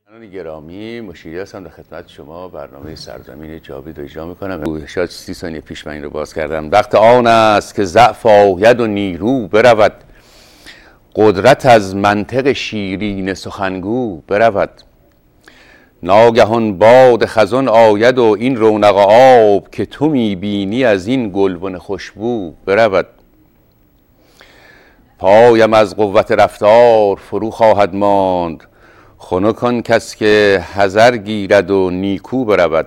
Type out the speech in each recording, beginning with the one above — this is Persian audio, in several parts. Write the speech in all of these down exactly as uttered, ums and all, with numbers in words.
گرامی، مشیری هستم، در خدمت شما برنامه سرزمین جاوید رو اجرا میکنم. شاید سی ثانیه پیش من این رو باز کردم. وقت آن است که ضعف آید و نیرو برود، قدرت از منطق شیرین سخنگو برود. ناگهان باد خزان آید و این رونق آب، که تو میبینی از این گلبن خوشبو برود. پایم از قوت رفتار فرو خواهد ماند، خنک آن کس که حذر گیرد و نیکو برود.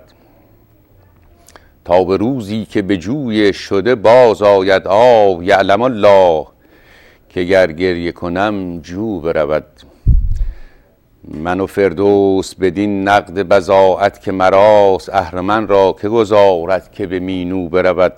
تا به روزی که به جوی شده باز آید آب، یعلم الله که گر گریه کنم جو برود. من و فردوس بدین نقد بضاعت که مراست، اهرمن را که گذارد که به مینو برود.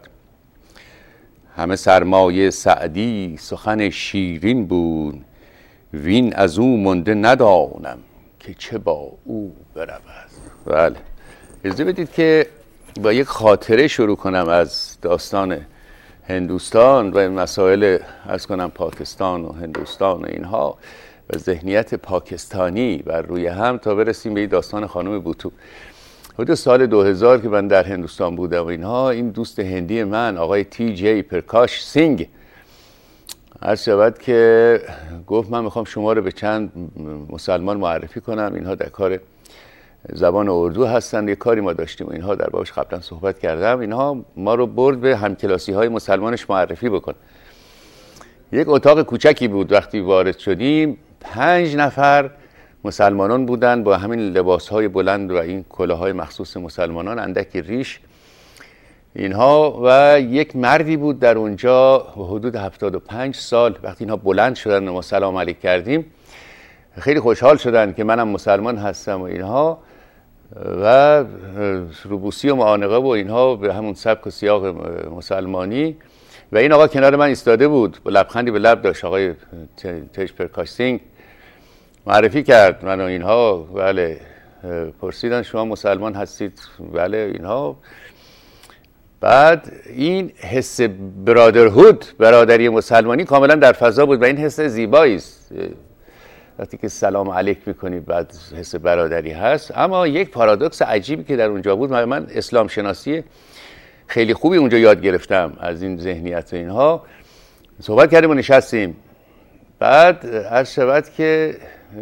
همه سرمایه سعدی سخن شیرین بود، وین از او مانده ندانم که چه با او برود. بله، اجازه بدید که با یک خاطره شروع کنم از داستان هندوستان و مسائل عرض کنم پاکستان و هندوستان و اینها و ذهنیت پاکستانی بر روی هم تا برسیم به داستان خانم بوتو. حدود سال دو هزار که من در هندوستان بودم و اینها، این دوست هندی من آقای تی جی پرکاش سینگ عرض شود که گفت من میخوام شما رو به چند مسلمان معرفی کنم، اینها در کار زبان اردو هستن، یک کاری ما داشتیم و اینها در بابش قبلا صحبت کردم. اینها ما رو برد به همکلاسی های مسلمانش معرفی بکن. یک اتاق کوچکی بود. وقتی وارد شدیم پنج نفر مسلمانان بودن با همین لباس های بلند و این کلاهای مخصوص مسلمانان، اندکی ریش اینها، و یک مردی بود در اونجا حدود هفتاد و پنج سال. وقتی اینها بلند شدن و ما سلام علیک کردیم خیلی خوشحال شدن که منم مسلمان هستم و اینها، و روبوسی و معانقه و اینها به همون سبک و سیاق مسلمانی. و این آقا کنار من ایستاده بود با لبخندی به لب داشت. آقای تیج پرکاش سینگ معرفی کرد من و اینها. بله، پرسیدن شما مسلمان هستید؟ بله اینها. بعد این حس برادرهود، برادری مسلمانی کاملا در فضا بود و این حس زیبایی است وقتی که سلام علیک میکنی بعد حس برادری هست. اما یک پارادوکس عجیبی که در اونجا بود، من اسلام شناسی خیلی خوبی اونجا یاد گرفتم از این ذهنیت و اینها. صحبت کردیم و نشستیم. بعد عرض شود که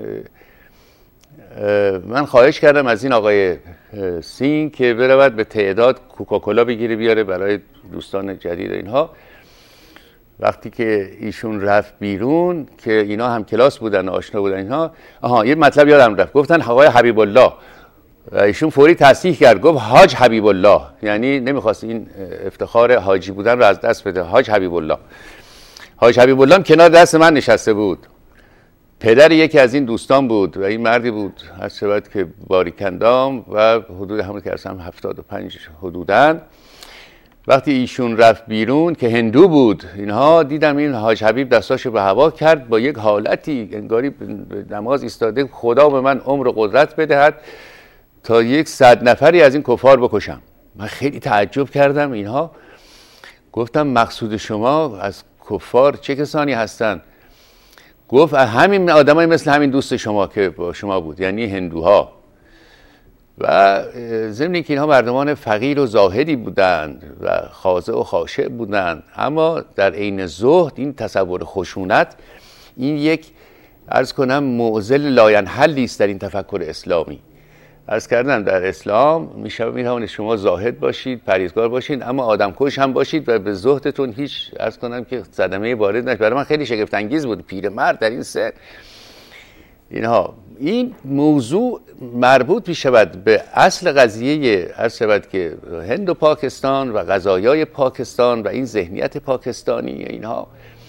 من خواهش کردم از این آقای سینگ که برود به تعداد کوکاکولا بگیره بیاره برای دوستان جدید اینها. وقتی که ایشون رفت بیرون که اینا هم کلاس بودن آشنا بودن اینها، آها یه مطلب یادم رفت، گفتن آقای حبیب الله. ایشون فوری تصحیح کرد، گفت حاج حبیب الله، یعنی نمیخواست این افتخار حاجی بودن رو از دست بده. حاج حبیب الله. حاج حبیب الله هم کنار دست من نشسته بود، پدر یکی از این دوستان بود و این مردی بود از شبت که باریکندام و حدود همون که اصلا هفتاد و پنج حدودن. وقتی ایشون رفت بیرون که هندو بود اینها، دیدم این حاج حبیب دستاشو به هوا کرد با یک حالتی انگاری به نماز ایستاده، خدا به من عمر و قدرت بدهد تا یک صد نفری از این کفار بکشم. من خیلی تعجب کردم اینها. گفتم مقصود شما از کفار چه کسانی هستند؟ گفت همین آدمای مثل همین دوست شما که با شما بود، یعنی هندوها. و ضمن که اینها مردمان فقیر و زاهدی بودند و خاضع و خاشع بودند، اما در عین زهد این تصور خشونت این یک عرض کنم معضل لاینحلی است در این تفکر اسلامی. عرض کردم در اسلام میشه میتوانید شما زاهد باشید، پرهیزگار باشید، اما آدمکش هم باشید و به زهدتون هیچ عرض کنم که صدمه وارد نشه. برای من خیلی شگفت انگیز بود پیرمرد در این سن اینها. این موضوع مربوط می شود به اصل قضیه عرض شود که هند و پاکستان و غذایای پاکستان و این ذهنیت پاکستانی اینها.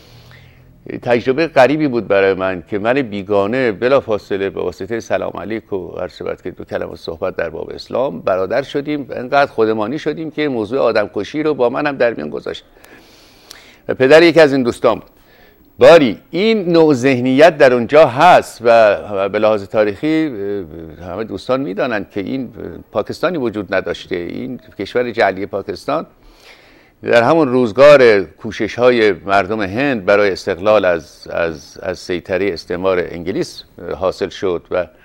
تجربه غریبی بود برای من که من بیگانه بلافاصله به واسطه سلام علیک و عرض شود که دو کلمه صحبت در باب اسلام برادر شدیم، انقدر خودمانی شدیم که موضوع آدمکشی رو با من هم در میان گذاشت. و پدر یکی از این دوستان بود. باری این نوع ذهنیت در اونجا هست و به لحاظ تاریخی همه دوستان میدانند که این پاکستانی وجود نداشته. این کشور جعلی پاکستان در همون روزگار کوشش های مردم هند برای استقلال از از از سیطره استعمار انگلیس حاصل شد و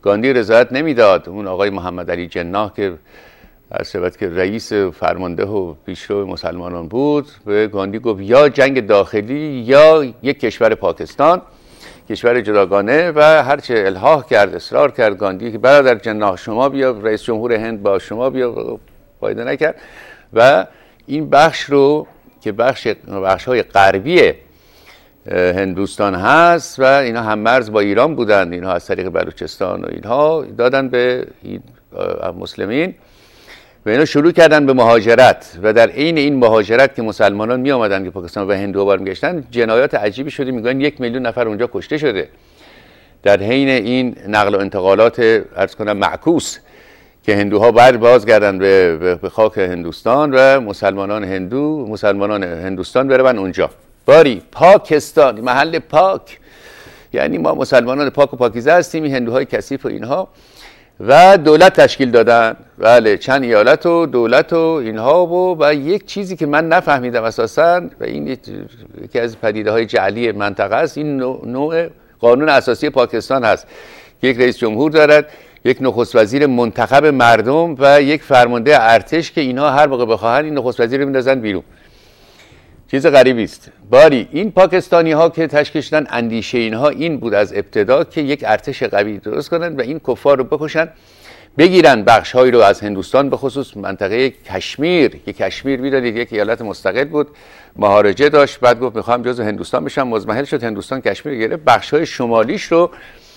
گاندی رضایت نمیداد. اون آقای محمد علی جناح که عرض که رئیس فرمانده و پیشرو مسلمانان بود، به گاندی گفت یا جنگ داخلی یا یک کشور پاکستان، کشور جداگانه. و هرچه الحاح کرد، اصرار کرد گاندی که برادر جناح شما بیا، رئیس جمهور هند با شما بیا، فایده نکرد. و این بخش رو که بخش بخش‌های غربی هندوستان هست و اینا هم مرز با ایران بودن، اینها از طریق بلوچستان و اینها دادن به مسلمین و اینا شروع کردن به مهاجرت. و در عین این مهاجرت که مسلمانان می آمدن که پاکستان و هندوها برمیگشتن، جنایات عجیبی شده. میگن یک میلیون نفر اونجا کشته شده در حین این نقل و انتقالات عرض کنم معکوس که هندوها بر بازگردن به به خاک هندوستان و مسلمانان هندو مسلمانان هندوستان برون اونجا. باری پاکستان محل پاک، یعنی ما مسلمانان پاک و پاکیزه هستیم، این هندوهای کثیف و اینها. و دولت تشکیل دادن، بله، چند ایالت و دولت و اینها. و و یک چیزی که من نفهمیدم اساساً، و این یکی از پدیده‌های جعلی منطقه است، این نوع قانون اساسی پاکستان هست. یک رئیس جمهور دارد، یک نخست وزیر منتخب مردم و یک فرمانده ارتش که اینها هر موقع بخواهن این نخست وزیر رو میندازن بیرون. چیز غریبی است. باری این پاکستانی ها که تشکیل شدن، اندیشه اینها این بود از ابتدا که یک ارتش قوی درست کنن و این کفار رو بکشن، بگیرن بخش هایی رو از هندوستان، به خصوص منطقه کشمیر. که کشمیر میدونید یک ایالت مستقل بود، مهاراجه داشت، بعد گفت میخوام جزو هندوستان بشم، مزمحل شد، هندوستان کشمیر گرفت. بخش های شمالیش رو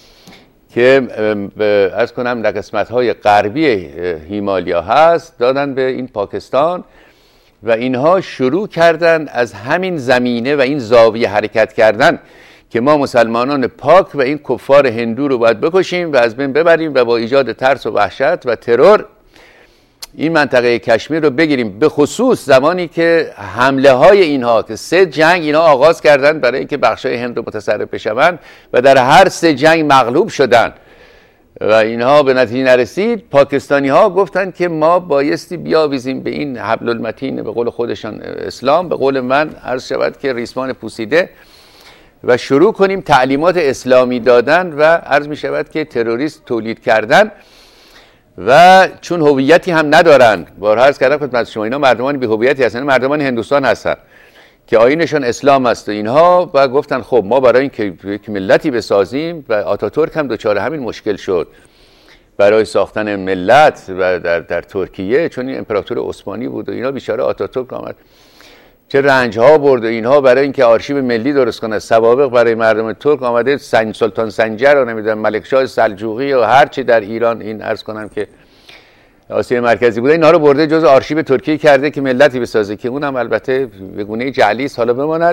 که از کنم در قسمت های غربی هیمالیا هست دادن به این پاکستان و اینها شروع کردن از همین زمینه و این زاویه حرکت کردن که ما مسلمانان پاک و این کفار هندو رو باید بکشیم و از بین ببریم و با ایجاد ترس و وحشت و ترور این منطقه کشمیر رو بگیریم. به خصوص زمانی که حمله های اینها که سه جنگ اینا آغاز کردن برای اینکه بخشای هند رو متصرف بشوند و در هر سه جنگ مغلوب شدن و اینها به نتیجه نرسید، پاکستانی ها گفتن که ما بایستی بیاویزیم به این حبل المتین، به قول خودشان اسلام، به قول من عرض شود که ریسمان پوسیده، و شروع کنیم تعلیمات اسلامی دادن و عرض می شود که تروریست تولید کردن. و چون هویتی هم ندارن، بارها عرض کردم خدمت شما، اینا مردمان بی هویتی هستن، مردمان هندوستان هستن که آیینشون اسلام است و اینها. و گفتن خب ما برای اینکه یک ملتی بسازیم، و آتاتورک هم دچار همین مشکل شد برای ساختن ملت و در در ترکیه، چون این امپراتور عثمانی بود و اینا، بیچاره آتاتورک آمد چه رنج ها برد و اینها برای اینکه آرشیو ملی درست کنه، سوابق برای مردم ترک آمده، سن سلطان سنجر و نمیدونم ملک شاه سلجوقی و هر چی در ایران این عرض کنم که آسیای مرکزی بوده، اینا رو برده جز آرشیو ترکیه کرده که ملتی بسازه، که اونم البته به گونه جعلی است، حالا بماند.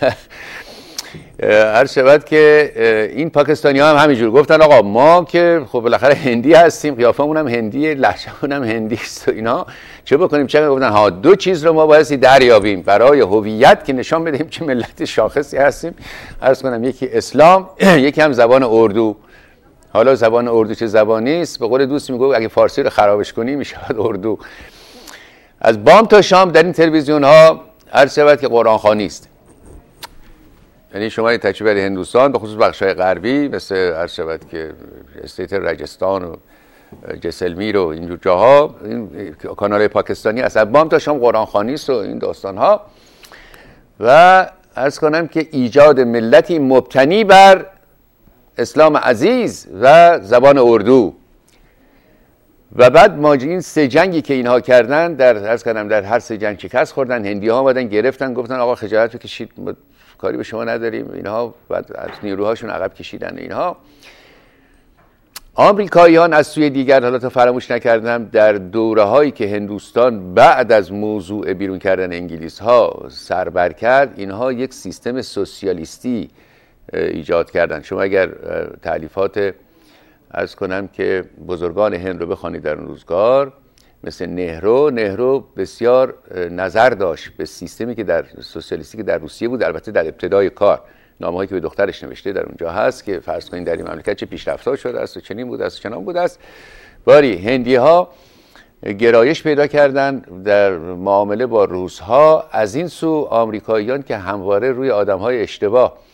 هر شود که این پاکستانی ها هم همینجور گفتن آقا ما که خب بالاخره هندی هستیم، قیافمون هم هندیه، لهجه‌مون هم هندی است و اینا، چه بکنیم چه گفتن ها دو چیز رو ما بایستی دریابیم برای هویت که نشان بدهیم که ملت شاخصی هستیم. عرض کنم یکی اسلام، یکی هم زبان اردو. حالا زبان اردو چه زبانی است؟ به قول دوست میگه اگه فارسی رو خرابش کنی میشه اردو. از بام تا شام در این تلویزیون ها عرض شود که قرآن خوانی است. یعنی شما تجربه هندوستان به خصوص بخش‌های غربی مثل عرض شود که استیت راجستان و جسلمیر و اینجور جاها، این کانال پاکستانی از بام تا شام قرآن خوانی است و این داستان ها. و عرض کنم که ایجاد ملتی مبتنی بر اسلام عزیز و زبان اردو. و بعد ما این سه جنگی که اینها کردن، در عرض کنم در هر سه جنگ شکست خوردن. هندی ها اومدن گرفتن، گفتن آقا خجالت بکشید، کاری به شما نداریم اینها. بعد از نیروهاشون عقب کشیدن اینها. آمریکاییان از سوی دیگر، حالا تا فراموش نکردم، در دوره هایی که هندوستان بعد از موضوع بیرون کردن انگلیس ها سربر کرد، اینها یک سیستم سوسیالیستی ایجاد کردن. شما اگر تالیفات عرض کنم که بزرگان هند رو بخوانید در اون روزگار، مثل نهرو نهرو بسیار نظر داشت به سیستمی که در سوسیالیستی که در روسیه بود، البته در ابتدای کار. نامه‌هایی که به دخترش نوشته در اونجا هست که فرض کنید در این مملکت چه پیشرفت‌ها شده است و چنین بود است و چنان بود است. باری هندی‌ها گرایش پیدا کردن در معامله با روس‌ها، از این سو آمریکاییان که همواره روی آدم‌های اشتباه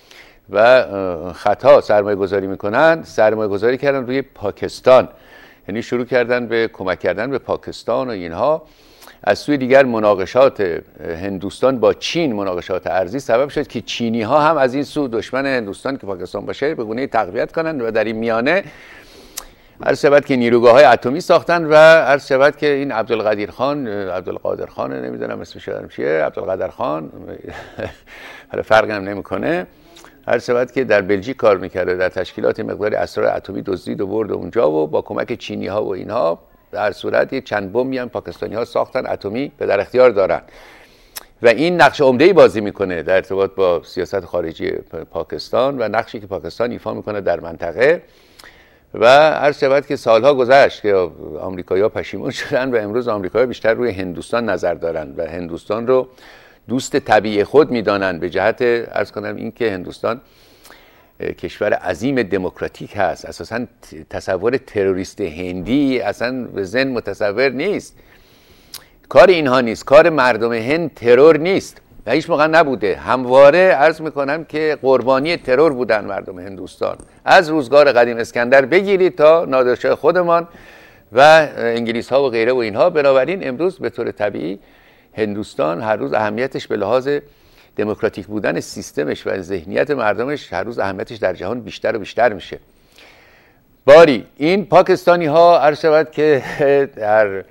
و خطا سرمایه گذاری میکنن، سرمایه گذاری کردن روی پاکستان، یعنی شروع کردن به کمک کردن به پاکستان و اینها. از سوی دیگر مناقشات هندوستان با چین، مناقشات ارزی سبب شد که چینی ها هم از این سو دشمن هندوستان که پاکستان باشه به گونه‌ای تقویت کنند و در این میانه عرض شود که نیروگاه های اتمی ساختن و عرض شود که این عبدالقادر خان عبدالقادر خان نمیدونم اسمش چیه، عبدالقادر خان حالا فرقی هم نمیکنه، عرض شود که در بلژیک کار میکرده، در تشکیلات مقداری اسرار اتمی دزدید و برد اونجا و با کمک چینی ها و اینها در صورت یک چند بمبی هم پاکستانی ها ساختن اتمی به در اختیار دارن و این نقش عمده‌ای بازی میکنه در ارتباط با سیاست خارجی پاکستان و نقشی که پاکستان ایفا میکنه در منطقه. و عرض شود که سالها گذشت که آمریکایی‌ها پشیمون شدن و امروز آمریکایی‌ها بیشتر روی هندوستان نظر دارن و هندوستان رو دوست طبیعی خود میدانن، به جهت عرض کنم این که هندوستان کشور عظیم دموکراتیک هست. اساساً تصور تروریست هندی اصلا به ذهن متصور نیست، کار اینها نیست، کار مردم هند ترور نیست و هیچ موقع نبوده. همواره عرض میکنم که قربانی ترور بودن مردم هندوستان، از روزگار قدیم اسکندر بگیرید تا نادرشاه خودمان و انگلیس ها و غیره و اینها. بنابراین امروز به طور طبیعی هندوستان هر روز اهمیتش به لحاظ دموکراتیک بودن سیستمش و ذهنیت مردمش هر روز اهمیتش در جهان بیشتر و بیشتر میشه. باری این پاکستانی ها عرض شود که در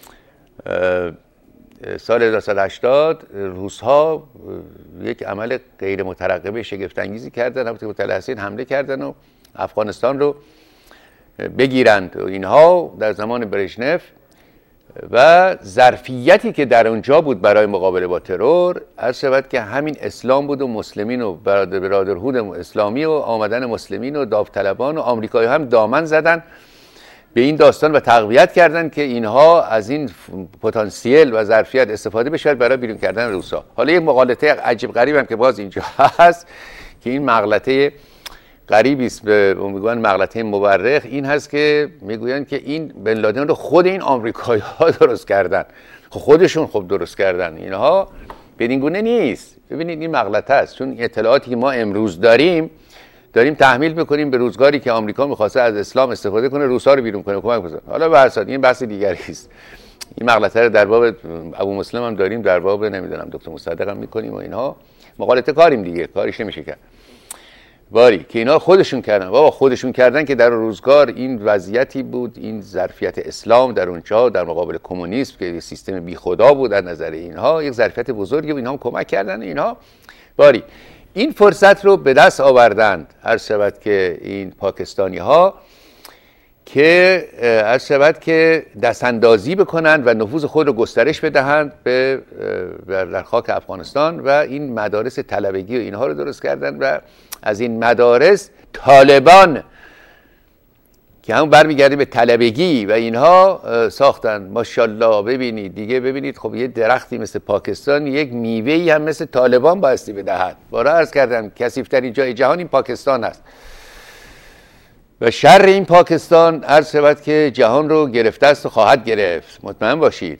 سال هزار و سیصد و هشتاد روس ها یک عمل غیر مترقبه شگفت انگیزی کردن، البته متلحسین حمله کردن و افغانستان رو بگیرند و اینها در زمان برژنف و ظرفیتی که در اونجا بود برای مقابله با ترور عرض شود که همین اسلام بود و مسلمین و برادرهود اسلامی و آمدن مسلمین و داوطلبان و آمریکایی هم دامن زدن به این داستان و تقویت کردن که اینها از این پتانسیل و ظرفیت استفاده بشه برای بیرون کردن روسا. حالا یک مغالطه عجیب غریب هم که باز اینجا هست که این مغلطه غریبی است، به میگن مغلطه مورخ، این هست که میگویند که این بن لادن رو خود این آمریکایی‌ها درست کردن. خودشون خوب درست کردن، اینها بدین گونه نیست. ببینید این مغلطه است، چون اطلاعاتی که ما امروز داریم داریم تحمیل میکنیم به روزگاری که آمریکا می‌خواسته از اسلام استفاده کنه روسا رو بیرون کنه کمک بکنه. حالا به هر صورت این بحث دیگری است. این مغلطه رو در باب ابو مسلم هم داریم، در باب نمیدونم دکتر مصدق هم میکنیم و اینها مغالطه کاریم دیگه، کاریش نمیشه کرد. باری که اینا خودشون کردن، بابا خودشون کردن که در روزگار این وضعیتی بود، این ظرفیت اسلام در اونجا در مقابل کمونیسم که سیستم بی خدا بود در نظر اینها، یک ظرفیت بزرگی و اینها هم کمک کردن. اینها باری این فرصت رو به دست آوردند عرض شود که این پاکستانی ها که عرض شود که دست اندازی بکنند و نفوذ خود رو گسترش بدهند به در خاک افغانستان و این مدارس طلبگی و اینها رو درست کردن و از این مدارس طالبان که هم برمیگرده به طلبگی و اینها ساختن. ماشاءالله ببینید دیگه، ببینید خب یه درختی مثل پاکستان یک میوه‌ای هم مثل طالبان بایستی بدهد. بارها عرض کردم کثیف‌ترین جای جهان این پاکستان است و شر این پاکستان عرض شود که جهان رو گرفته است و خواهد گرفت، مطمئن باشید.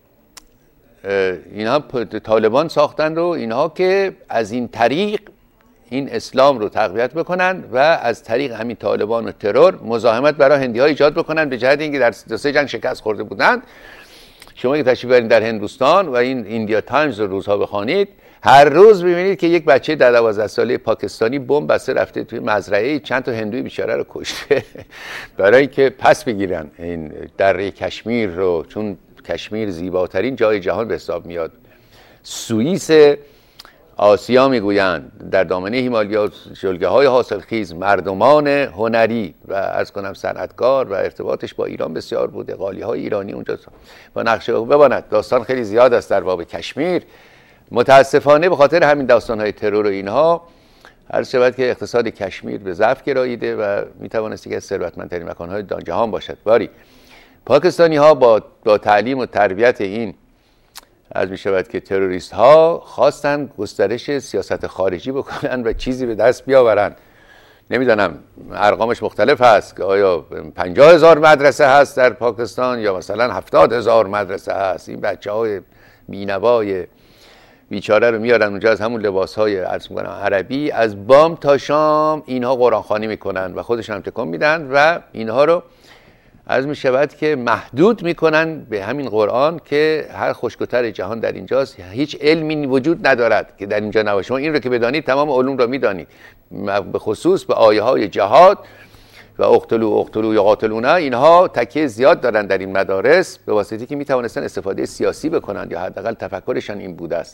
اینها طالبان ساختن رو، اینها که از این طریق این اسلام رو تقویت بکنن و از طریق همین طالبان و ترور مزاحمت برای هندی ها ایجاد بکنن به جهت اینکه در دو سه جنگ شکست خورده بودند. شما که تشریف برید در هندوستان و این ایندیا تایمز رو روزها بخوانید، هر روز ببینید که یک بچه در دوازده ساله پاکستانی بمب بسته رفته توی مزرعه چند تا هندوی بیچاره رو کشته برای اینکه پس بگیرن این دره کشمیر رو، چون کشمیر زیباترین جای جهان به حساب میاد. سوئیس آسیا میگویند، در دامنه هیمالیا جلگه‌های حاصلخیز، مردمان هنری و عرض کنم صنعتکار و ارتباطش با ایران بسیار بوده، قالی‌های ایرانی اونجا با نقشه بباند. داستان خیلی زیاد است در باب کشمیر. متاسفانه به خاطر همین داستان‌های ترور و اینها عرض شود که اقتصاد کشمیر به ضعف گراییده و میتوانست که از ثروتمندترین مکان‌های جهان باشد. باری پاکستانی‌ها با با تعلیم و تربیت این از می شود که تروریست ها خواستن گسترش سیاست خارجی بکنن و چیزی به دست بیاورن. نمیدونم ارقامش مختلف هست که آیا پنجاه هزار مدرسه هست در پاکستان یا مثلا هفتاد هزار مدرسه هست. این بچه های بینوای بیچاره رو میارن اونجا از همون لباس‌های عرض می‌کنم عربی، از بام تا شام اینها قرآن خوانی میکنن و خودشون هم تکون میدن و اینها رو عرض میشود که محدود میکنن به همین قرآن که هر خشک‌وتر جهان در اینجاست، هیچ علمی وجود ندارد که در اینجا نباشه. شما این رو که بدانید تمام علوم رو میدانید، به خصوص به آیه های جهاد و اقتلوا اقتلوا یقاتلون، اینها تکیه زیاد دارن در این مدارس به واسطه که میتوانستن استفاده سیاسی بکنن یا حداقل تفکرشان این بوده است.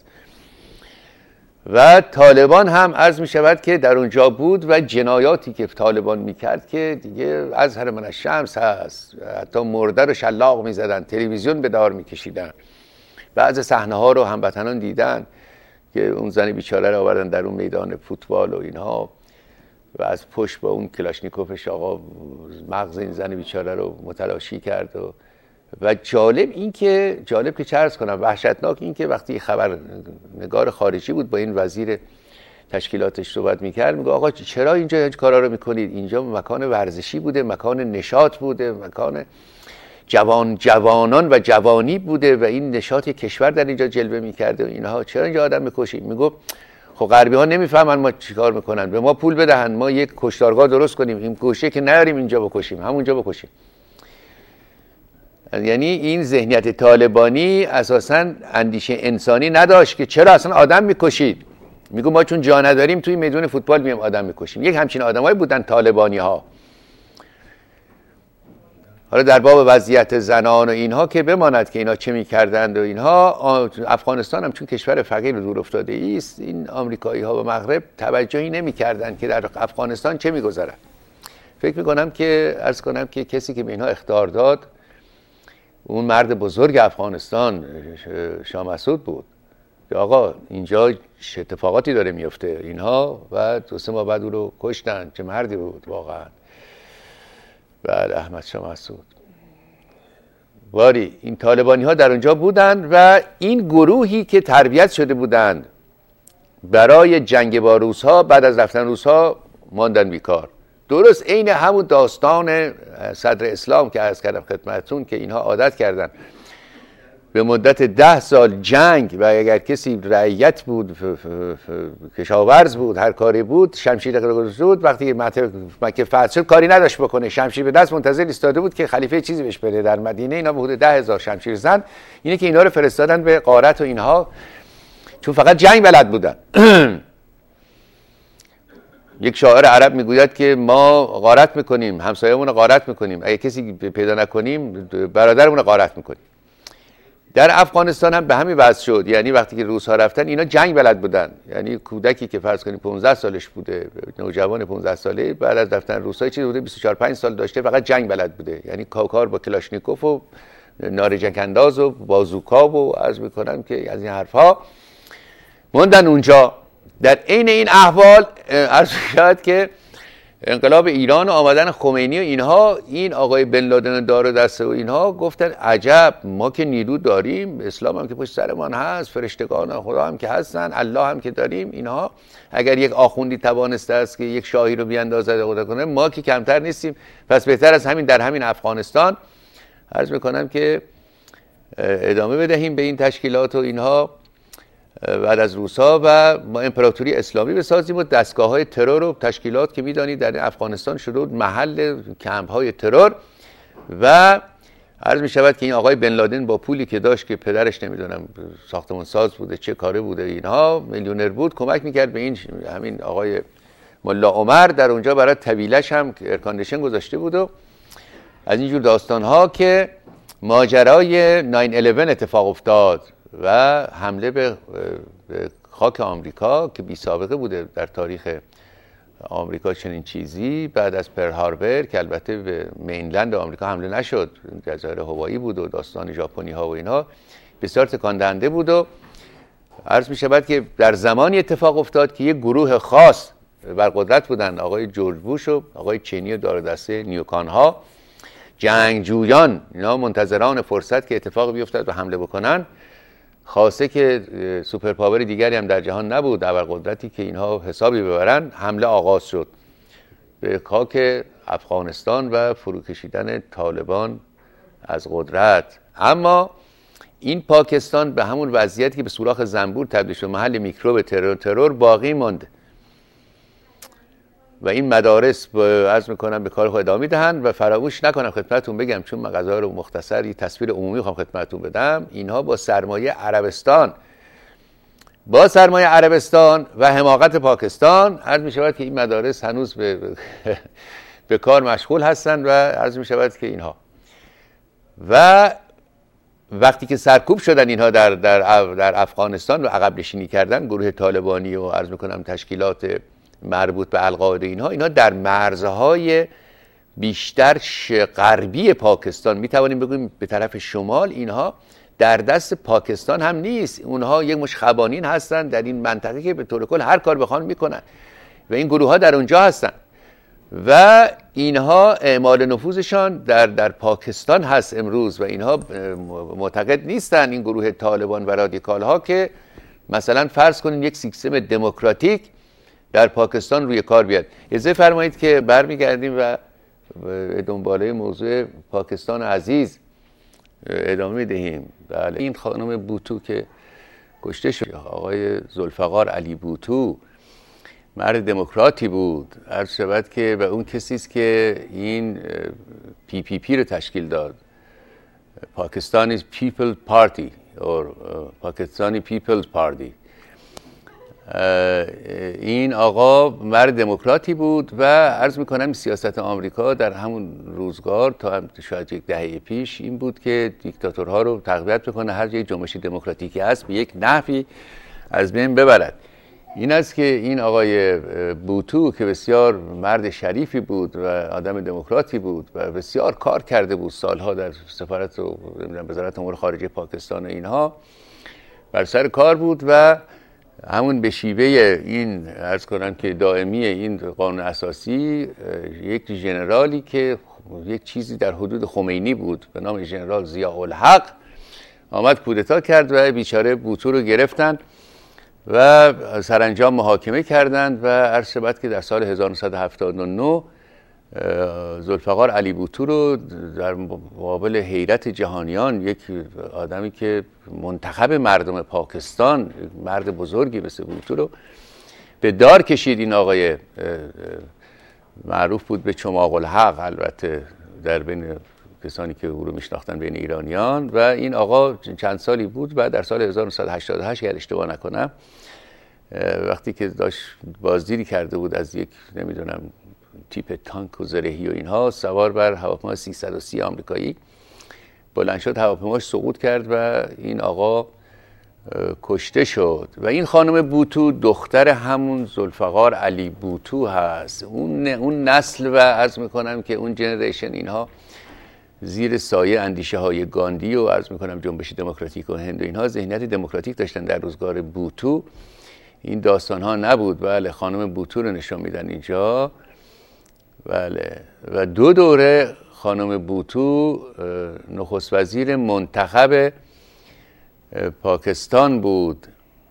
و طالبان هم عرض می شود که در اونجا بود و جنایاتی که طالبان میکرد که دیگه ازهر من الشمس هست، حتی مرده رو شلاق می زدن، تلویزیون به دار می کشیدن. بعض صحنه ها رو هموطنان دیدن که اون زن بیچاره رو آوردن در اون میدان فوتبال و اینها و از پشت با اون کلاشنیکوفش آقا مغز این زن بیچاره رو متلاشی کرد. و و جالب این که جالب که چه عرض کنم، وحشتناک این که وقتی خبر نگار خارجی بود با این وزیر تشکیلاتش صحبت میکرد، میگه آقا چرا اینجا این کارا رو میکنید؟ اینجا مکان ورزشی بوده، مکان نشاط بوده، مکان جوان جوانان و جوانی بوده و این نشاط کشور در اینجا جلوه میکرده و اینها، چرا اینجا آدم میکشید؟ میگه خب غربی ها نمیفهمن ما چیکار میکنن، به ما پول بدهن ما یک کشتارگاه درست کنیم، این گوشه که نیاریم اینجا بکشیم، همونجا بکشیم. یعنی این ذهنیت طالبانی اساساً اندیشه انسانی نداشت که چرا اصلا آدم میکشید. میگو ما چون جا نداریم توی میدون فوتبال میام آدم میکشیم. یک همچین آدمایی بودن طالبانی ها. حالا در باب وضعیت زنان و اینها که بماند که اینا چه میکردند و اینها، افغانستان هم چون کشور فقیر و دور افتاده است، این آمریکایی ها و مغرب توجهی نمیکردند که در افغانستان چه میگذرد. فکر میکنم که عرض کنم که کسی که به اینها اخطار داد اون مرد بزرگ افغانستان شاه مسعود بود که آقا اینجا چه اتفاقاتی داره میفته اینها، و دو سه ماه بعد او رو کشتن. چه مردی بود واقعا. بعد احمد شاه مسعود واری این طالبانی ها در اونجا بودن و این گروهی که تربیت شده بودند برای جنگ با روس ها، بعد از رفتن روس ها ماندن بیکار. درست عین همون داستان صدر اسلام که عرض کردم خدمتتون که اینها عادت کردن به مدت ده سال جنگ و اگر کسی رعیت بود، کشاورز بود، هر کاری بود، شمشیر گذاشته بود، وقتی مکه فتح شد کاری نداشت بکنه، شمشیر به دست منتظر ایستاده بود که خلیفه چیزی بهش بده. در مدینه اینا به حدود ده هزار شمشیر زن، اینه که اینا رو فرستادن به غارت و اینها چون فقط جنگ بلد بودن. یک شاعر عرب میگوید که ما غارت میکنیم، همسایه‌مون رو غارت میکنیم، اگه کسی پیدا نکنیم برادرمون رو غارت میکنیم. در افغانستان هم به همین وضع شد. یعنی وقتی که روس‌ها رفتن اینا جنگ بلد بودن، یعنی کودکی که فرض کنیم پانزده سالش بوده، نوجوان پانزده ساله، بعد از رفتن روس‌ها چیزی بوده بیست و چهار پنج سال داشته، فقط جنگ بلد بوده. یعنی کاکار با کلاشنیکوف و نارنجک انداز و بازوکا و عرض میکنم که از این حرفها موندن اونجا. در عین این احوال عرض شد که انقلاب ایران و آمدن خمینی و اینها، این آقای بن لادن دار دسته و اینها گفتن عجب ما که نیرو داریم، اسلام هم که پشت سرمان هست، فرشتگان خدا هم که هستن، الله هم که داریم، اینها اگر یک آخوندی توانسته است که یک شاهی رو بیاندازه خدا کنه، ما که کمتر نیستیم. پس بهتر از همین در همین افغانستان عرض میکنم که ادامه بدهیم به این تشکیلات و اینها بعد از روس‌ها و ما امپراتوری اسلامی بسازیم و دستگاه‌های ترور و تشکیلات که می‌دانید در افغانستان شده بود محل کمپ‌های ترور. و عرض می‌شود که این آقای بن لادن با پولی که داشت که پدرش نمیدونم ساختمان ساز بوده چه کاره بوده اینها، میلیونر بود، کمک می‌کرد به این همین آقای ملا عمر در اونجا برای طویلش هم ایرکاندیشن گذاشته بود و از اینجور داستان‌ها که ماجرای ناین الیون اتفاق افتاد و حمله به خاک آمریکا که بی سابقه بوده در تاریخ آمریکا چنین چیزی. بعد از پرل هاربر که البته به مینلند آمریکا حمله نشد، جزایر هوایی بود و داستان ژاپنی ها و اینها، بسیار تکان دهنده بود. و عرض می شود که در زمانی اتفاق افتاد که یک گروه خاص بر قدرت بودن، آقای جورج بوش و آقای چینی و دار دسته نیوکان ها، جنگجویان، اینا منتظران فرصت که اتفاق بیفتد و حمله بکنن، خاصه که سوپر پاور دیگری هم در جهان نبود ابرقدرتی که اینها حسابی ببرن، حمله آغاز شد به خاک افغانستان و فروکشیدن طالبان از قدرت. اما این پاکستان به همون وضعیتی که به سوراخ زنبور تبدیل شد، محل میکروب ترور ترور باقی مانده و این مدارس عرض میکنم به کار خود ادامه میدهند. و فراموش نکنم خدمتتون بگم، چون من قضایا رو مختصر تصویر عمومی خواهم خدمتتون بدم، اینها با سرمایه عربستان با سرمایه عربستان و حماقت پاکستان عرض می شود که این مدارس هنوز به به کار مشغول هستند و عرض می شود که اینها و وقتی که سرکوب شدن اینها در در در افغانستان و عقب نشینی کردن گروه طالبانی و عرض می کنم تشکیلات مربوط به القاعده اینها اینها در مرزهای بیشتر غربی پاکستان، می توانیم بگوییم به طرف شمال، اینها در دست پاکستان هم نیست. اونها یک مش خبانین هستن در این منطقه که به طور کل هر کار بخوان میکنن و این گروه ها در اونجا هستن و اینها اعمال نفوذشان در در پاکستان هست امروز و اینها معتقد نیستن این گروه طالبان و رادیکال ها که مثلا فرض کنیم یک سیستم دموکراتیک در پاکستان روی کار بیاد. اجازه فرمایید که برمیگردیم و دنباله موضوع پاکستان عزیز ادامه دهیم. بله، این خانم بوتو که کشته شد، آقای ذوالفقار علی بوتو مرد دموکراتی بود، عرض شود که و اون کسی است که این پی پی پی رو تشکیل داد، پاکستانی پیپل پارتی اور پاکستانی پیپلز پارتی. این آقا مرد دموکراتی بود و عرض میکنم سیاست آمریکا در همون روزگار تا هم شاید یک دهه پیش این بود که دیکتاتورها رو تقویت بکنه، هر یک جنبش دموکراتیکی هست به یک نحوی از بین ببرد. این است که این آقای بوتو که بسیار مرد شریفی بود و آدم دموکراتی بود و بسیار کار کرده بود سالها در سفارت و وزارت امور خارجه پاکستان و اینها بر سر کار بود و همون به شیوه این عرض کنم که دائمی این قانون اساسی یک ژنرالی که یک چیزی در حدود خمینی بود به نام ژنرال ضیاءالحق آمد کودتا کرد و بیچاره بوتو رو گرفتن و سرانجام محاکمه کردند و عرض شد که در سال هزار و نهصد و هفتاد و نه ذوالفقار علی بوتو رو در مقابل حیرت جهانیان، یک آدمی که منتخب مردم پاکستان، مرد بزرگی مثل بوتو رو به دار کشید. این آقای معروف بود به چماق الحق البته در بین کسانی که او رو میشناختن بین ایرانیان و این آقا چند سالی بود و در سال هزار و نهصد و هشتاد و هشت اگر اشتباه نکنم وقتی که داشت بازدیدی کرده بود از یک نمیدونم تیپ تانک و زرهی و اینها، سوار بر هواپیما سیصد و سی آمریکایی بلند شد، هواپیماش سقوط کرد و این آقا کشته شد. و این خانم بوتو دختر همون ذوالفقار علی بوتو هست، اون اون نسل و عرض میکنم که اون جنریشن اینها زیر سایه اندیشه های گاندی و عرض میکنم جنبش دموکراتیک و هند و اینها ذهنیت دموکراتیک داشتن در روزگار بوتو. این داستان ها نبود. بله، خانم بوتو رو نشون میدن اینجا. بله، و دو دوره خانم بوتو نخست وزیر منتخب پاکستان بود.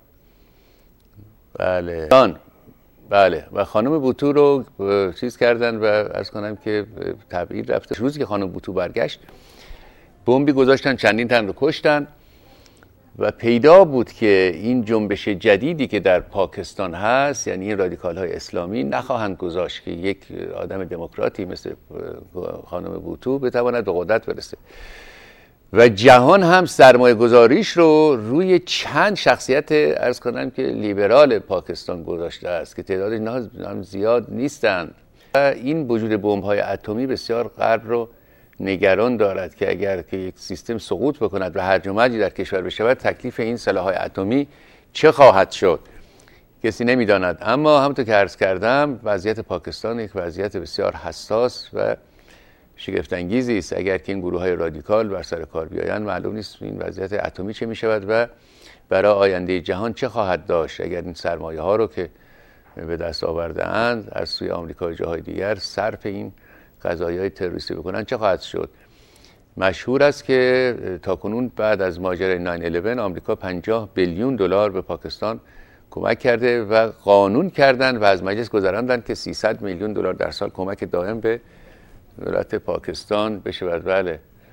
بله بله و خانم بوتو رو چیز کردن و عرض کنم که تبعید رفته. روزی که خانم بوتو برگشت بمبی گذاشتن، چندین تن رو کشتن و پیدا بود که این جنبش جدیدی که در پاکستان هست، یعنی این رادیکال های اسلامی، نخواهند گذاشت که یک آدم دموکراتی مثل خانم بوتو بتواند به قدرت برسه و جهان هم سرمایه گذاریش رو روی چند شخصیت عرض کنم که لیبرال پاکستان گذاشته است که تعداد اینها هم زیاد نیستند. و این وجود بمب های اتمی بسیار غرب رو نگران دارد که اگر که یک سیستم سقوط بکند و هرج و مرجی در کشور بشود، تکلیف این سلاح‌های اتمی چه خواهد شد کسی نمیداند. اما همونطور که عرض کردم وضعیت پاکستان یک وضعیت بسیار حساس و شگفت انگیزی است. اگر که این گروه‌های رادیکال بر سر کار بیایند معلوم نیست این وضعیت اتمی چه می‌شود و برای آینده جهان چه خواهد داشت اگر این سرمایه‌ها رو که به دست آورده‌اند از سوی آمریکا و جاهای دیگر صرف این قضایای تروریستی بکنن چه خواهد شد. مشهور است که تاکنون بعد از ماجرای ناین الیون آمریکا پنجاه بیلیون دلار به پاکستان کمک کرده و قانون کردن و از مجلس گذراندن که سیصد میلیون دلار در سال کمک دائم به دولت پاکستان بشود. بله،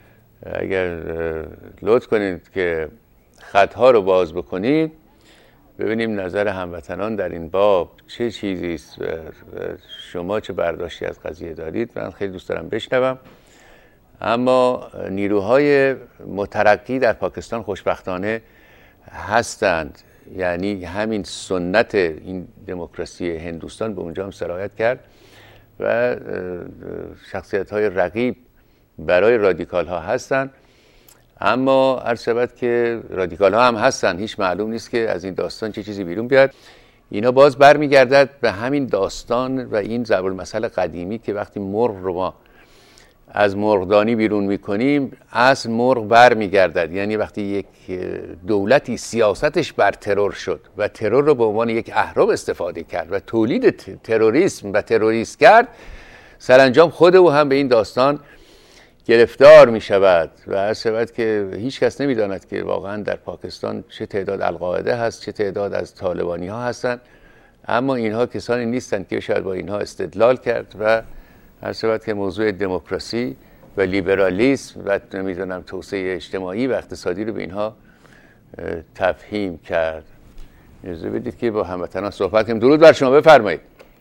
اگر لطف کنید که خطها رو باز بکنید ببینیم نظر هموطنان در این باب چه چیزی است، شما چه برداشتی از قضیه دارید. من خیلی دوست دارم بشنوم. اما نیروهای مترقی در پاکستان خوشبختانه هستند، یعنی همین سنت این دموکراسی هندوستان به اونجا هم سرایت کرد و شخصیت‌های رقیب برای رادیکال ها هستند. اما عرض شود که رادیکال ها هم هستن، هیچ معلوم نیست که از این داستان چه چیزی بیرون بیاد. اینا باز برمیگردد به همین داستان و این ضرب المثل قدیمی که وقتی مرغ رو ما از مرغدانی بیرون میکنیم اصل مرغ برمیگردد. یعنی وقتی یک دولتی سیاستش بر ترور شد و ترور رو به عنوان یک اهرم استفاده کرد و تولید تروریسم و تروریست کرد، سرانجام خود او هم به این داستان گرفتار می شود و عرض شود که هیچ کس نمی داند که واقعا در پاکستان چه تعداد القاعده هست، چه تعداد از طالبانی ها هستند. اما اینها کسانی نیستند که شاید با اینها استدلال کرد و عرض شود که موضوع دموکراسی و لیبرالیسم و نمیدونم توسعه اجتماعی و اقتصادی رو به اینها تفهیم کرد. اجازه بدید که با هموطنان صحبت کنیم. درود بر شما، بفرمایید.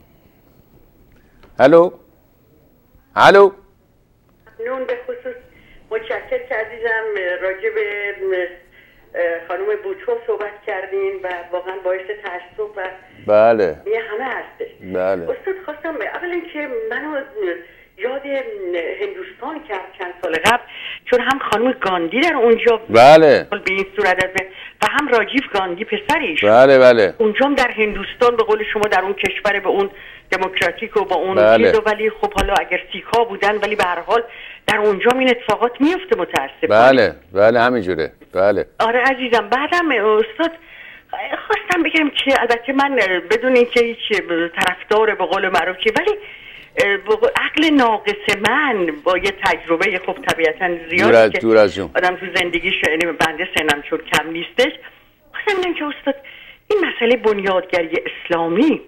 الو الو نون به خصوص متشکر که عزیزم راجع به خانم بوچو صحبت کردین و واقعا باعث تعصب و بله یه همه هستش. بله استاد خواستم اولا که منو یاد هندوستان کرد چند سال قبل، چون هم خانم گاندی در اونجا بله به این صورت از و هم راجیو گاندی پسریش بله بله اونجا هم در هندوستان به قول شما در اون کشور به اون دموکراتیک و با اون بله. چیز، ولی خب حالا اگر سیک‌ها بودن ولی به هر حال در اونجا این اتفاقات میفته متاسفانه. بله بله همینجوره. بله آره عزیزم. بعدم استاد خواستم بگم که البته من بدون اینکه هیچ طرفدار به قول معروف چی، ولی عقل ناقص من با یه تجربه خب طبیعتا زیادی که دور از جون آدم تو زندگیش، یعنی بنده سنم چون کم نیستش، خواستم بگم که استاد این مسئله بنیادگری اسلامی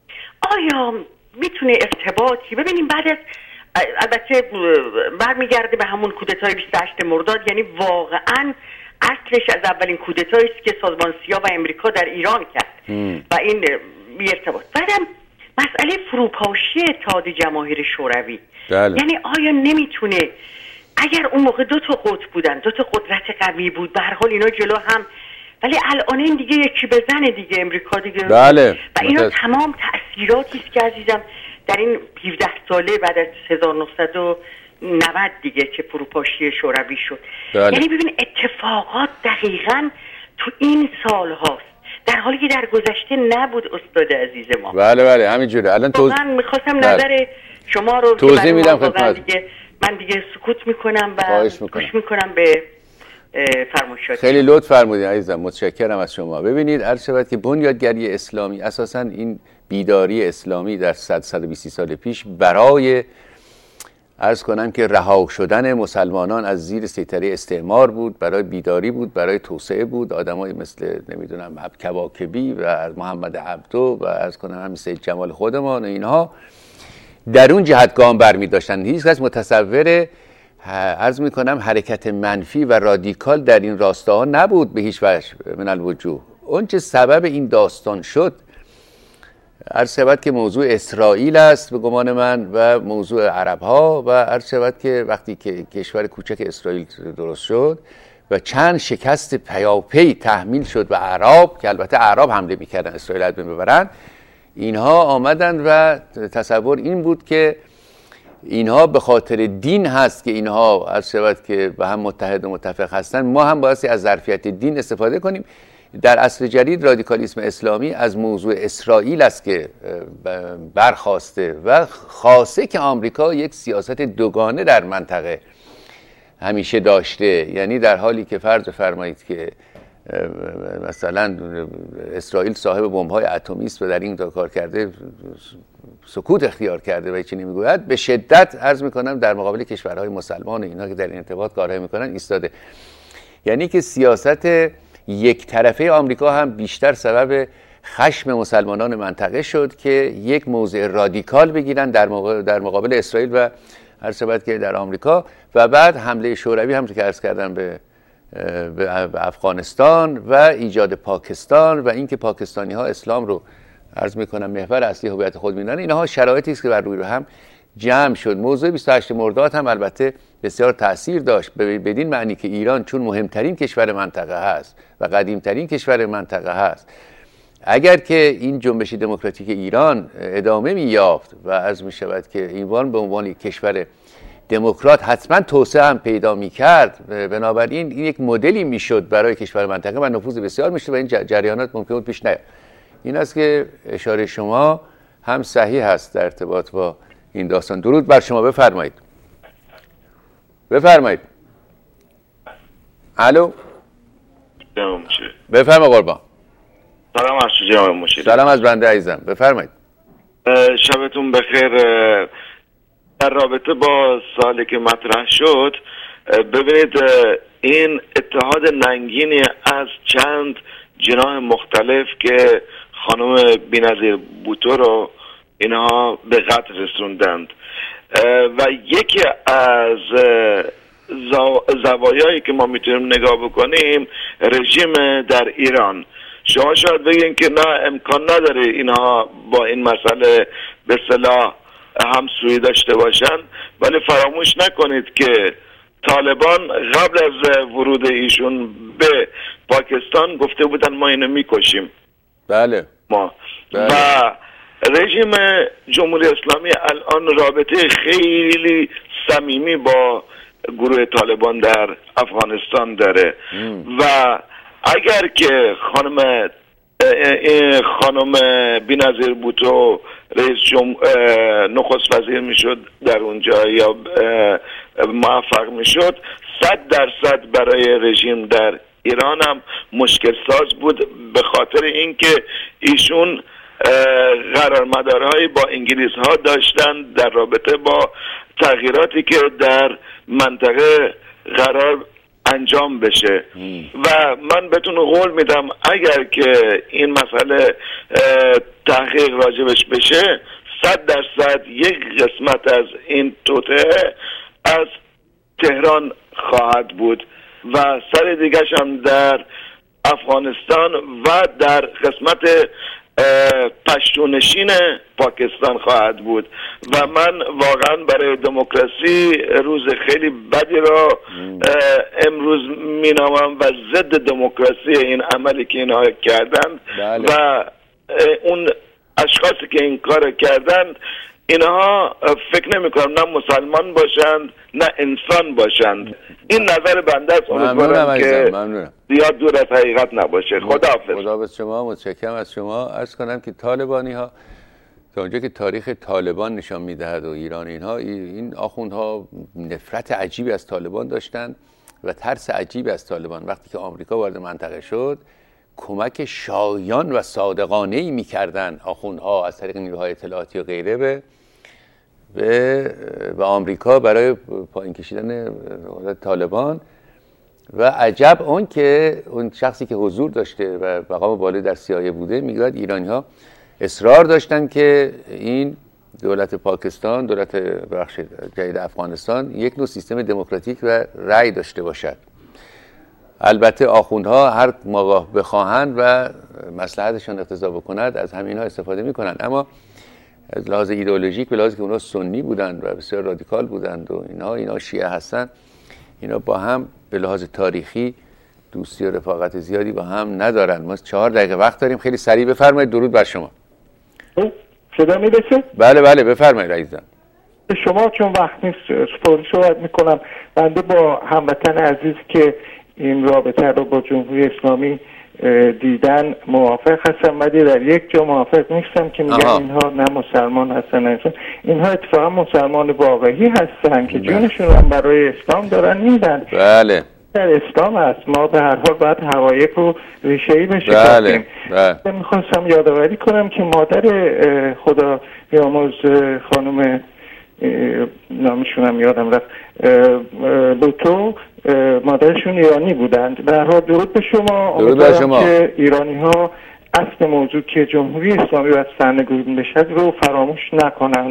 آیا میتونه ارتباطی ببینیم بعد از البته برمیگرده به همون کودتای بیست و هشت مرداد، یعنی واقعا اصلش از اولین کودتایی است که سازمان سیا و امریکا در ایران کرد م. و این بی ارتباط. بعدم مسئله فروپاشی اتحاد جماهیر شوروی، بله. یعنی آیا نمیتونه اگر اون موقع دو تا قطب بودن، دو تا قدرت قوی بود، به هر حال اینا جلو هم، ولی الان این دیگه یکی بزنه دیگه امریکا دیگه بله. و اینا متاسف. تمام تأثیراتی است که عزیزم در این هفده ساله بعد از هزار و نهصد و نود دیگه که فروپاشی شوروی شد. بله. یعنی ببین اتفاقات دقیقاً تو این سال هاست در حالی که در گذشته نبود استاد عزیز ما. بله بله همینجوره. الان توضیح من می‌خواستم نظر شما رو توضیح میدم خدمت. دیگه من دیگه سکوت میکنم و گوش میکنم به فرمایشات. خیلی لطف فرمودید عزیزم، متشکرم از شما. ببینید عرض شود که بنیادگری اسلامی اساساً این بیداری اسلامی در صد صد و بیست سال پیش برای عرض کنم که رها شدن مسلمانان از زیر سیطره استعمار بود، برای بیداری بود، برای توسعه بود. آدمای مثل نمیدونم کواکبی و محمد عبدو و عرض کنم همین سید جمال خودمان و اینها در اون جهت گام برمی داشتن. هیچ کس متصور عرض میکنم حرکت منفی و رادیکال در این راستا نبود به هیچ وجه من الوجوه. اون چه سبب این داستان شد عرض شود که موضوع اسرائیل است به گمان من و موضوع عرب ها و عرض شود که وقتی که کشور کوچک اسرائیل درست شد و چند شکست پیاپی تحمیل شد و عرب که البته عرب حمله میکردن اسرائیل از بین ببرن، اینها آمدن و تصور این بود که اینها به خاطر دین هست که اینها عرض شود که به هم متحد و متفق هستن، ما هم بایستی از ظرفیت دین استفاده کنیم. در عصر جدید رادیکالیسم اسلامی از موضوع اسرائیل است که برخواسته و خاصه که آمریکا یک سیاست دوگانه در منطقه همیشه داشته. یعنی در حالی که فرض فرمایید که مثلا اسرائیل صاحب بمب‌های اتمی است و در این کار کرده سکوت اختیار کرده و هیچی نمیگوید، به شدت عرض میکنم در مقابل کشورهای مسلمان و اینها که در این ارتباط کارهای میکنن ایستاده. یعنی که سیاست یک طرفه آمریکا هم بیشتر سبب خشم مسلمانان منطقه شد که یک موضع رادیکال بگیرن در مقابل, در مقابل اسرائیل و هر شود که در آمریکا و بعد حمله شوروی هم که عرض کردم به به افغانستان و ایجاد پاکستان و اینکه پاکستانی ها اسلام رو عرض میکنم محور اصلی هویت خود میدونن، اینها شرایطی است که بر روی رو هم جمع شد. موضوع بیست و هشتم مرداد هم البته بسیار تاثیر داشت بدین معنی که ایران چون مهمترین کشور منطقه هست و قدیمترین کشور منطقه هست، اگر که این جنبش دموکراتیک ایران ادامه می‌یافت و عرض می‌شود که ایران به عنوان یک کشور دموکرات حتما توسعه هم پیدا می‌کرد، بنابراین این یک مدلی میشد برای کشور منطقه و نفوذ بسیار میشد و این جریانات ممکن بود پیش نیاد. این است که اشاره شما هم صحیح هست در ارتباط با این داستان. درود بر شما، بفرمایید. بفرمایید. الو. بفرمایید قربان. سلام از جناب مشیر. سلام از بنده عزیزم، بفرمایید. شبتون بخیر. در رابطه با سالی که مطرح شد، ببینید این اتحاد ننگینی از چند جناح مختلف که خانم بی‌نظیر بوتو رو اینها به قتل رسوندند و یکی از زوایایی که ما میتونیم نگاه بکنیم رژیم در ایران. شما شاید بگین که نه امکان نداره اینها با این مسئله به اصطلاح همسویی داشته باشند، ولی فراموش نکنید که طالبان قبل از ورود ایشون به پاکستان گفته بودن ما اینو میکشیم. بله. ما بله. و رژیم جمهوری اسلامی الان رابطه خیلی صمیمی با گروه طالبان در افغانستان داره ام. و اگر که خانم خانم بی‌نظیر بوتو رئیس جم... نخست وزیر میشد در اونجا یا موفق میشد، صد درصد برای رژیم در ایران هم مشکل ساز بود، به خاطر اینکه ایشون قرارمدارهایی با انگلیس ها داشتن در رابطه با تغییراتی که در منطقه قرار انجام بشه و من بهتون قول میدم اگر که این مسئله تحقیق راجبش بشه، صد درصد یک قسمت از این توطئه از تهران خواهد بود و سر دیگرش هم در افغانستان و در قسمت پشتونشین پاکستان خواهد بود و من واقعا برای دموکراسی روز خیلی بدی را امروز مینامم و ضد دموکراسی این عملی که اینها کردند. بله. و اون اشخاصی که این کار کردند اینها فکر نمی کنم نه مسلمان باشند نه انسان باشند. این نظر بنده است، امیدوارم که زیاد دور از حقیقت نباشه. خداحافظ. خدا به شما، متشکرم از شما. عرض کنم که طالبانی ها تا اونجا که تاریخ طالبان نشان میدهد و ایران اینها، این آخوندها نفرت عجیبی از طالبان داشتند و ترس عجیبی از طالبان. وقتی که آمریکا وارد منطقه شد، کمک شایان و صادقانه‌ای می‌کردند آخوندها از طریق نیروهای اطلاعاتی و غیره به به آمریکا برای پایین کشیدن طالبان. و عجب اون که اون شخصی که حضور داشته و مقام بالای در سیایه بوده میگوید ایرانی‌ها اصرار داشتن که این دولت پاکستان، دولت بخش جدید افغانستان، یک نوع سیستم دموکراتیک و رأی داشته باشد. البته آخوندها هر موقع بخواهند و مصلحتشان اقتضا بکند از همینها استفاده میکنند، اما از لحاظ ایدئولوژیک به لحاظی که اونا سنی بودند و بسیار رادیکال بودند و اینا اینا شیعه هستند، اینا با هم به لحاظ تاریخی دوستی و رفاقت زیادی با هم ندارن. ما چهار دقیقه وقت داریم، خیلی سریع بفرمایید. درود بر شما. صدا میرسه؟ بله بله بفرمایید عزیزم. شما چون وقت نیست سپاس صحبت میکنم. بنده با هموطن عزیز که این رابطه رو با جمهوری اسلامی دیدن موافق هستم، ولی در یک جا موافق نیستم که میگن اینها نه مسلمان هستن نه انسان. اینها اتفاقا مسلمان واقعی هستن که جونشون هم برای اسلام دارن میدن. بله. در اسلام است، ما به هر حال باید حقایق رو ریشه‌ای بشه. بله. بله. میخواستم یادآوری کنم که مادر خدا بیامرز خانم نامشونم یادم رفت بوتو، مادرشون ایرانی بودند. به هر حال درود به شما. امیدوارم که ایرانی ها اصل موضوع که جمهوری اسلامی باید سرنگون بشد رو فراموش نکنند.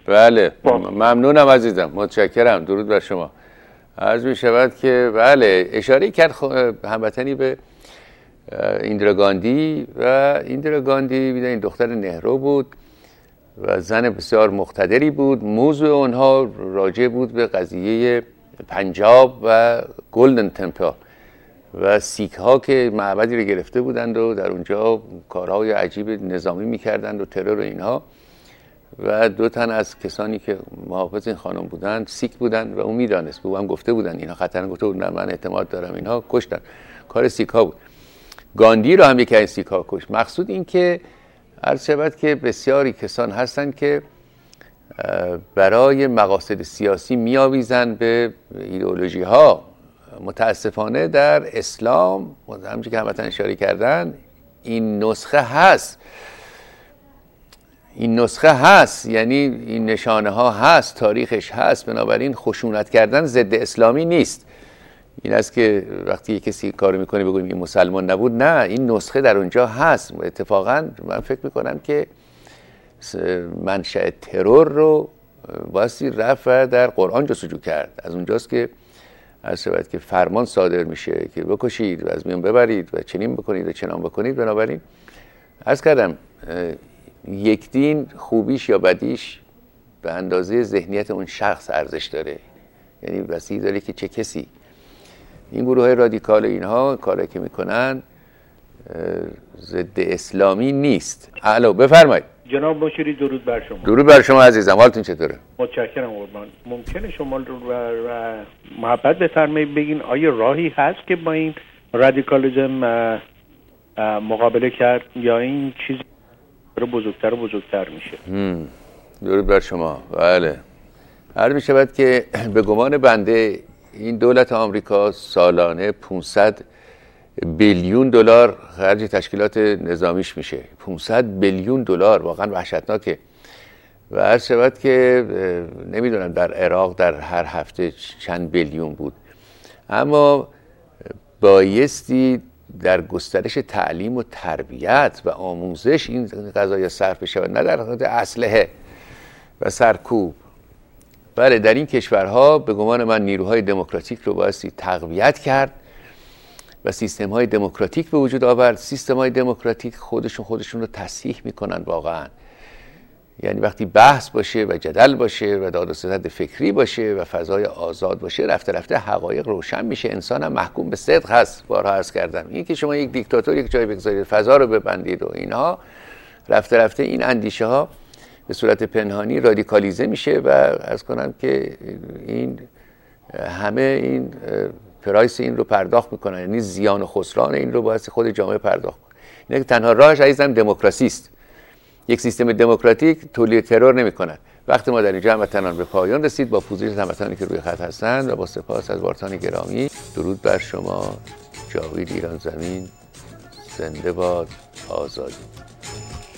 بله ممنونم عزیزم، متشکرم. درود بر شما. عرض می شود که بله اشاره کرد هموطنی به ایندرا گاندی و ایندرا گاندی بیدن این دختر نهرو بود و زن بسیار مقتدری بود. موضوع اونها راجع بود به قضیه پنجاب و گلدن تمپل و سیک ها که معبدی رو گرفته بودند و در اونجا کارهای عجیب نظامی میکردند و ترور و اینها، و دو تن از کسانی که محافظ این خانم بودند سیک بودند و اون میدانست، به او هم گفته بودند اینها خطرناک، گفته بود نه من اعتماد دارم، اینها کشتن. کار سیک ها بود. گاندی رو هم یکی از سیک ها کشت. مقصود این که عرض شود که بسیاری کسان هستند که برای مقاصد سیاسی میآویزند به ایدئولوژی ها. متاسفانه در اسلام همونجوری که هموطن اشاره کردن این نسخه هست، این نسخه هست، یعنی این نشانه ها هست، تاریخش هست. بنابراین خشونت کردن ضد اسلامی نیست. این است که وقتی یک کسی کارو میکنه بگویم این مسلمان نبود، نه، این نسخه در اونجا هست. اتفاقا من فکر میکنم که منشأ ترور رو بایستی رفت و در قرآن جستجو کرد. از اونجاست که از شود که فرمان صادر میشه که بکشید و از میان ببرید و چنین بکنید و چنان بکنید. بنابراین عرض کردم یک دین خوبیش یا بدیش به اندازه ذهنیت اون شخص ارزش داره. یعنی وسیع داره که چه کسی این گروه های رادیکال اینها کاری که میکنن ضد اسلامی نیست. الو بفرمایید. جناب باشیری درود بر شما. درود بر شما عزیزم، حالتون چطوره؟ متشکرم قربان. ممکنه شما رو و محبت بفرمایید بگین آیا راهی هست که با این رادیکالیسم مقابله کرد یا این چیزی رو بزرگتر و بزرگتر میشه؟ درود بر شما. بله عرض می شود که به گمان بنده این دولت آمریکا سالانه پانصد بیلیون دلار خرج تشکیلات نظامیش میشه. پانصد بیلیون دلار واقعا وحشتناکه. و عرض شود که نمیدونم در عراق در هر هفته چند بیلیون بود. اما بایستی در گسترش تعلیم و تربیت و آموزش این قضایا صرف بشود، نه در خاطر اسلحه و سرکوب. بله در این کشورها به گمان من نیروهای دموکراتیک رو بایستی تقویت کرد و سیستم های دموکراتیک به وجود آورد. سیستم های دموکراتیک خودشون خودشون رو تصحیح میکنن واقعا. یعنی وقتی بحث باشه و جدل باشه و داد و ستد فکری باشه و فضای آزاد باشه، رفته رفته حقایق روشن میشه. انسان هم محکوم به صدق هست. بارها عرض کردم این که شما یک دیکتاتور یک جای بگذارید، فضا رو ببندید و اینها، رفته رفته این اندیشه ها به صورت پنهانی رادیکالیزه میشه و عرض کنم که این همه این پرایس این رو پرداخت میکنن. یعنی زیان و خسران این رو باید خود جامعه پرداخت کنه. اینه که تنها راهش عزیزم دموکراسی است. یک سیستم دموکراتیک تولید ترور نمیکنه. وقتی ما در اینجا هموطنان به پایان رسید با پوزش هموطنانی که روی خط هستند و با سپاس از وارتان گرامی، درود بر شما. جاوید ایران زمین، زنده باد آزادی.